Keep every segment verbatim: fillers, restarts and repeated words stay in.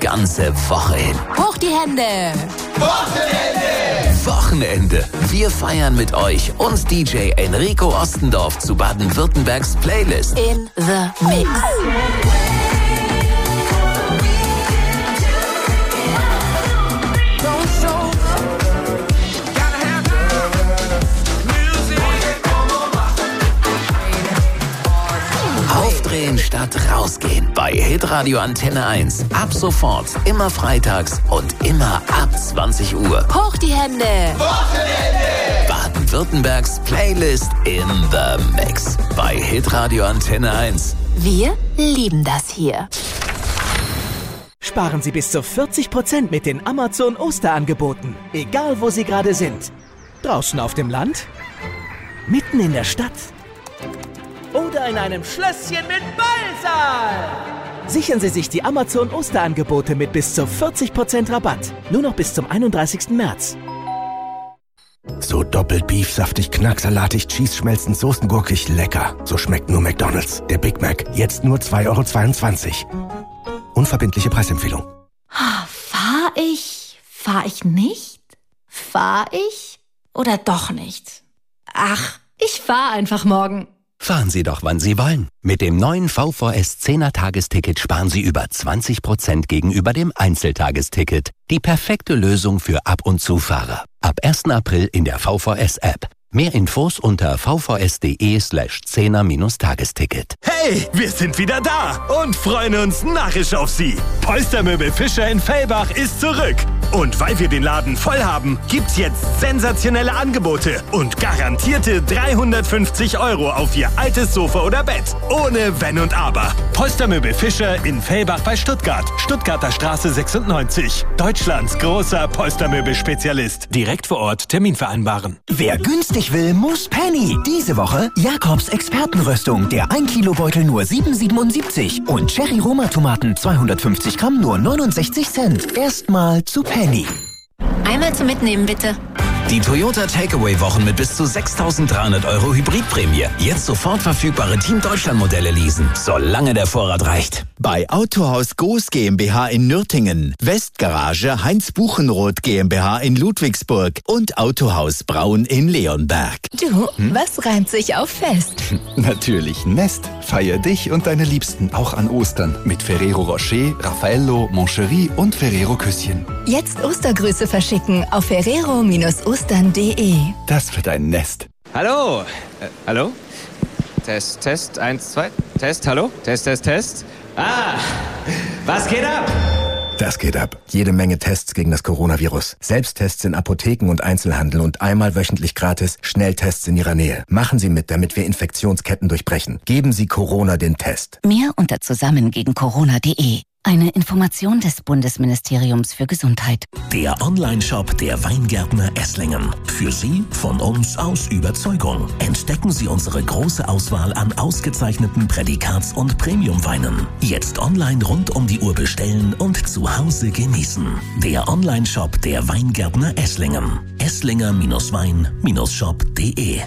ganze Woche hin. Hoch die Hände! Wochenende! Wochenende. Wir feiern mit euch und D J Enrico Ostendorf zu Baden-Württembergs Playlist. In the Mix. Aufdrehen statt rausgehen. Bei Hitradio Antenne eins. Ab sofort, immer freitags und immer ab zwanzig Uhr. Hoch die Hände! Wochenende! Baden-Württembergs Playlist in the Mix. Bei Hitradio Antenne eins. Wir lieben das hier. Sparen Sie bis zu vierzig Prozent mit den Amazon-Osterangeboten. Egal, wo Sie gerade sind. Draußen auf dem Land, mitten in der Stadt oder in einem Schlösschen mit Ballsaal. Sichern Sie sich die Amazon-Osterangebote mit bis zu vierzig Prozent Rabatt. Nur noch bis zum einunddreißigsten März. So doppelt Beef, saftig, knacksalatig, Cheese schmelzend, soßengurkig, lecker. So schmeckt nur McDonald's. Der Big Mac. Jetzt nur zwei Euro zweiundzwanzig. Unverbindliche Preisempfehlung. Fahr ich? Fahr ich nicht? Fahr ich? Oder doch nicht? Ach, ich fahr einfach morgen. Fahren Sie doch, wann Sie wollen. Mit dem neuen V V S zehner Tagesticket sparen Sie über zwanzig Prozent gegenüber dem Einzeltagesticket. Die perfekte Lösung für Ab- und Zufahrer. Ab ersten April in der V V S-App. Mehr Infos unter vvs.de slash zehner-Tagesticket. Hey, wir sind wieder da und freuen uns narrisch auf Sie. Polstermöbel Fischer in Fellbach ist zurück. Und weil wir den Laden voll haben, gibt's jetzt sensationelle Angebote und garantierte dreihundertfünfzig Euro auf Ihr altes Sofa oder Bett. Ohne Wenn und Aber. Polstermöbel Fischer in Fellbach bei Stuttgart. Stuttgarter Straße sechsundneunzig. Deutschlands großer Polstermöbel-Spezialist. Direkt vor Ort Termin vereinbaren. Wer günstig will, muss Penny. Diese Woche Jakobs Expertenröstung. Der ein Kilo Beutel nur sieben siebenundsiebzig. Und Cherry Roma Tomaten zweihundertfünfzig Gramm nur neunundsechzig Cent. Erstmal zu Penny. Einmal zum Mitnehmen, bitte. Die Toyota Takeaway-Wochen mit bis zu sechstausenddreihundert Euro Hybridprämie. Jetzt sofort verfügbare Team Deutschland-Modelle leasen, solange der Vorrat reicht. Bei Autohaus Goos GmbH in Nürtingen, Westgarage Heinz Buchenroth GmbH in Ludwigsburg und Autohaus Braun in Leonberg. Du, hm? Was reimt sich auf Fest? Natürlich Nest. Feier dich und deine Liebsten auch an Ostern mit Ferrero Rocher, Raffaello, Moncherie und Ferrero Küsschen. Jetzt Ostergrüße verschicken auf ferrero Ostern punkt de. Das wird ein Nest. Hallo? Äh, hallo? Test, Test, eins, zwei. Test, hallo? Test, Test, Test. Ah, was geht ab? Das geht ab. Jede Menge Tests gegen das Coronavirus. Selbsttests in Apotheken und Einzelhandel und einmal wöchentlich gratis Schnelltests in Ihrer Nähe. Machen Sie mit, damit wir Infektionsketten durchbrechen. Geben Sie Corona den Test. Mehr unter zusammen gegen corona punkt de. Eine Information des Bundesministeriums für Gesundheit. Der Online-Shop der Weingärtner Esslingen. Für Sie von uns aus Überzeugung. Entdecken Sie unsere große Auswahl an ausgezeichneten Prädikats- und Premium-Weinen. Jetzt online rund um die Uhr bestellen und zu Hause genießen. Der Online-Shop der Weingärtner Esslingen. esslinger-wein-shop punkt de.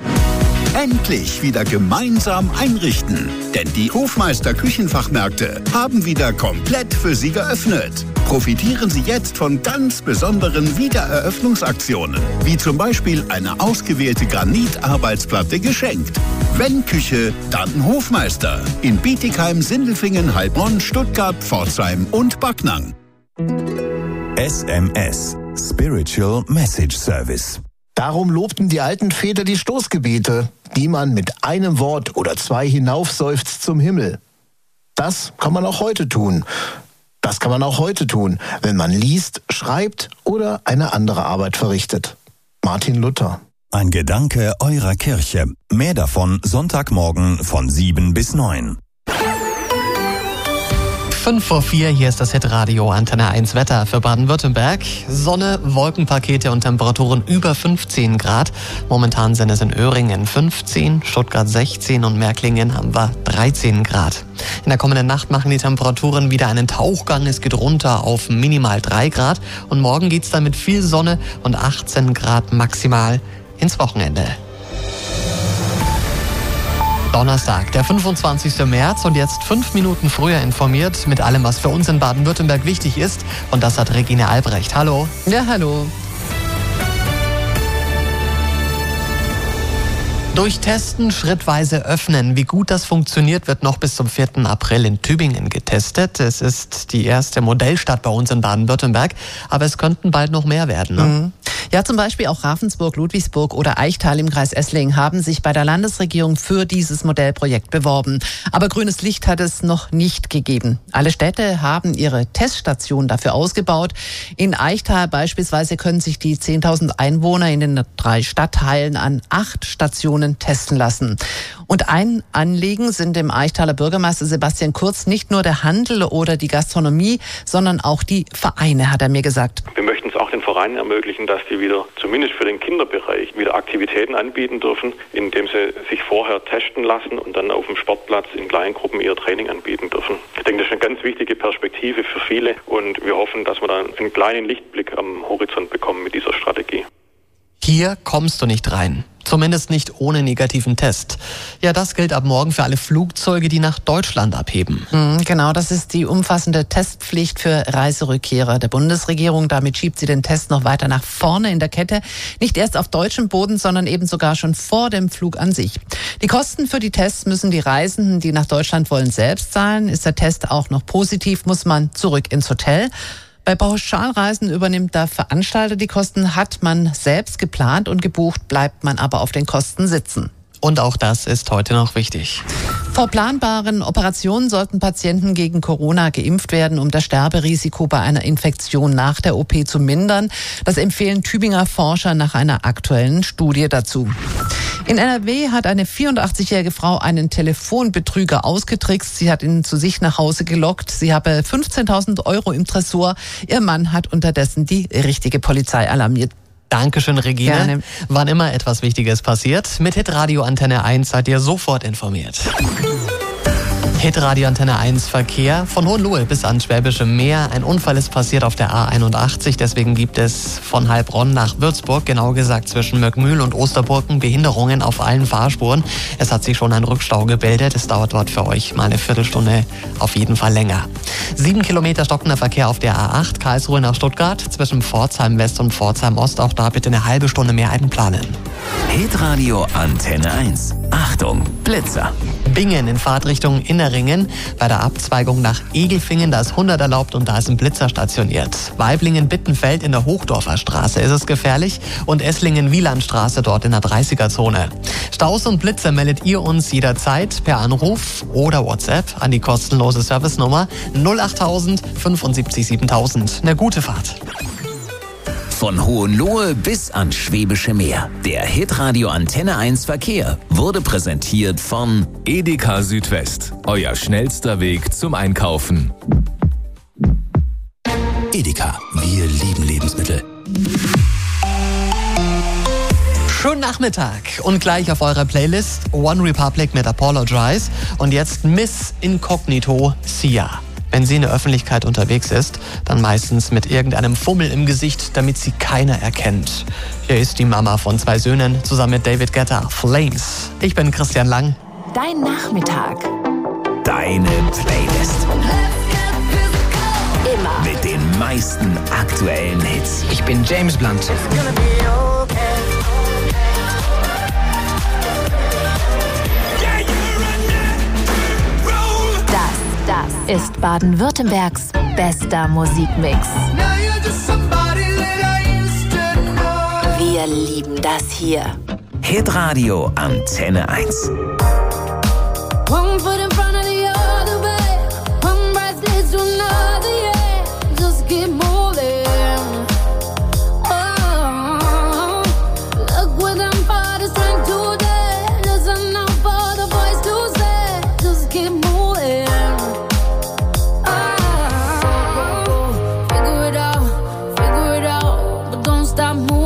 Endlich wieder gemeinsam einrichten. Denn die Hofmeister Küchenfachmärkte haben wieder komplett für Sie geöffnet. Profitieren Sie jetzt von ganz besonderen Wiedereröffnungsaktionen. Wie zum Beispiel eine ausgewählte Granitarbeitsplatte geschenkt. Wenn Küche, dann Hofmeister. In Bietigheim, Sindelfingen, Heilbronn, Stuttgart, Pforzheim und Backnang. S M S. Spiritual Message Service. Darum lobten die alten Väter die Stoßgebete, die man mit einem Wort oder zwei hinaufseufzt zum Himmel. Das kann man auch heute tun. Das kann man auch heute tun, wenn man liest, schreibt oder eine andere Arbeit verrichtet. Martin Luther. Ein Gedanke eurer Kirche. Mehr davon Sonntagmorgen von sieben bis neun. fünf vor vier, hier ist das Hitradio Antenne eins Wetter für Baden-Württemberg. Sonne, Wolkenpakete und Temperaturen über fünfzehn Grad. Momentan sind es in Öhringen fünfzehn, Stuttgart sechzehn und Märklingen haben wir dreizehn Grad. In der kommenden Nacht machen die Temperaturen wieder einen Tauchgang. Es geht runter auf minimal drei Grad. Und morgen geht's dann mit viel Sonne und achtzehn Grad maximal ins Wochenende. Donnerstag, der fünfundzwanzigster März und jetzt fünf Minuten früher informiert mit allem, was für uns in Baden-Württemberg wichtig ist. Und das hat Regine Albrecht. Hallo. Ja, hallo. Durch Testen schrittweise öffnen. Wie gut das funktioniert, wird noch bis zum vierten April in Tübingen getestet. Es ist die erste Modellstadt bei uns in Baden-Württemberg, aber es könnten bald noch mehr werden. Ne? Mhm. Ja, zum Beispiel auch Ravensburg, Ludwigsburg oder Eichtal im Kreis Esslingen haben sich bei der Landesregierung für dieses Modellprojekt beworben. Aber grünes Licht hat es noch nicht gegeben. Alle Städte haben ihre Teststationen dafür ausgebaut. In Eichtal beispielsweise können sich die zehntausend Einwohner in den drei Stadtteilen an acht Stationen testen lassen. Und ein Anliegen sind dem Eichtaler Bürgermeister Sebastian Kurz nicht nur der Handel oder die Gastronomie, sondern auch die Vereine, hat er mir gesagt. Wir möchten es auch den Vereinen ermöglichen, dass die wieder, zumindest für den Kinderbereich, wieder Aktivitäten anbieten dürfen, indem sie sich vorher testen lassen und dann auf dem Sportplatz in kleinen Gruppen ihr Training anbieten dürfen. Ich denke, das ist eine ganz wichtige Perspektive für viele und wir hoffen, dass wir dann einen kleinen Lichtblick am Horizont bekommen mit dieser Strategie. Hier kommst du nicht rein. Zumindest nicht ohne negativen Test. Ja, das gilt ab morgen für alle Flugzeuge, die nach Deutschland abheben. Mhm, genau, das ist die umfassende Testpflicht für Reiserückkehrer der Bundesregierung. Damit schiebt sie den Test noch weiter nach vorne in der Kette. Nicht erst auf deutschem Boden, sondern eben sogar schon vor dem Flug an sich. Die Kosten für die Tests müssen die Reisenden, die nach Deutschland wollen, selbst zahlen. Ist der Test auch noch positiv, muss man zurück ins Hotel. Bei Pauschalreisen übernimmt der Veranstalter die Kosten, hat man selbst geplant und gebucht, bleibt man aber auf den Kosten sitzen. Und auch das ist heute noch wichtig. Vor planbaren Operationen sollten Patienten gegen Corona geimpft werden, um das Sterberisiko bei einer Infektion nach der O P zu mindern. Das empfehlen Tübinger Forscher nach einer aktuellen Studie dazu. In N R W hat eine vierundachtzigjährige Frau einen Telefonbetrüger ausgetrickst. Sie hat ihn zu sich nach Hause gelockt. Sie habe fünfzehntausend Euro im Tresor. Ihr Mann hat unterdessen die richtige Polizei alarmiert. Dankeschön, Regine. Gerne. Wann immer etwas Wichtiges passiert, mit Hitradio Antenne eins seid ihr sofort informiert. Hitradio Antenne eins Verkehr von Hohenlohe bis ans Schwäbische Meer. Ein Unfall ist passiert auf der A einundachtzig, deswegen gibt es von Heilbronn nach Würzburg, genau gesagt zwischen Möckmühl und Osterburgen, Behinderungen auf allen Fahrspuren. Es hat sich schon ein Rückstau gebildet. Es dauert dort für euch mal eine Viertelstunde auf jeden Fall länger. Sieben Kilometer stockender Verkehr auf der A acht, Karlsruhe nach Stuttgart, zwischen Pforzheim West und Pforzheim Ost. Auch da bitte eine halbe Stunde mehr einplanen. Hitradio Antenne eins. Achtung, Blitzer. Bingen in Fahrtrichtung Inneringen. Bei der Abzweigung nach Egelfingen, da ist hundert erlaubt und da ist ein Blitzer stationiert. Weiblingen-Bittenfeld in der Hochdorfer Straße ist es gefährlich und Esslingen-Wielandstraße dort in der dreißiger-Zone. Staus und Blitzer meldet ihr uns jederzeit per Anruf oder WhatsApp an die kostenlose Servicenummer null achttausend fünfundsiebzig siebentausend. Eine gute Fahrt. Von Hohenlohe bis ans Schwäbische Meer. Der Hitradio Antenne eins Verkehr wurde präsentiert von Edeka Südwest. Euer schnellster Weg zum Einkaufen. Edeka, wir lieben Lebensmittel. Schönen Nachmittag und gleich auf eurer Playlist One Republic mit Apologize und jetzt Miss Incognito Sia. Wenn sie in der Öffentlichkeit unterwegs ist, dann meistens mit irgendeinem Fummel im Gesicht, damit sie keiner erkennt. Hier ist die Mama von zwei Söhnen zusammen mit David Guetta, Flames. Ich bin Christian Lang. Dein Nachmittag. Deine Playlist. Immer. Mit den meisten aktuellen Hits. Ich bin James Blunt. Das ist Baden-Württembergs bester Musikmix. Wir lieben das hier. Hitradio Antenne eins. One foot in front of the other, babe. One breath leads to another, yeah. Just keep moving. Oh, look with them for the strength today. There's enough for the voice to say. Just keep moving. Oh, figure it out, figure it out, but don't stop moving.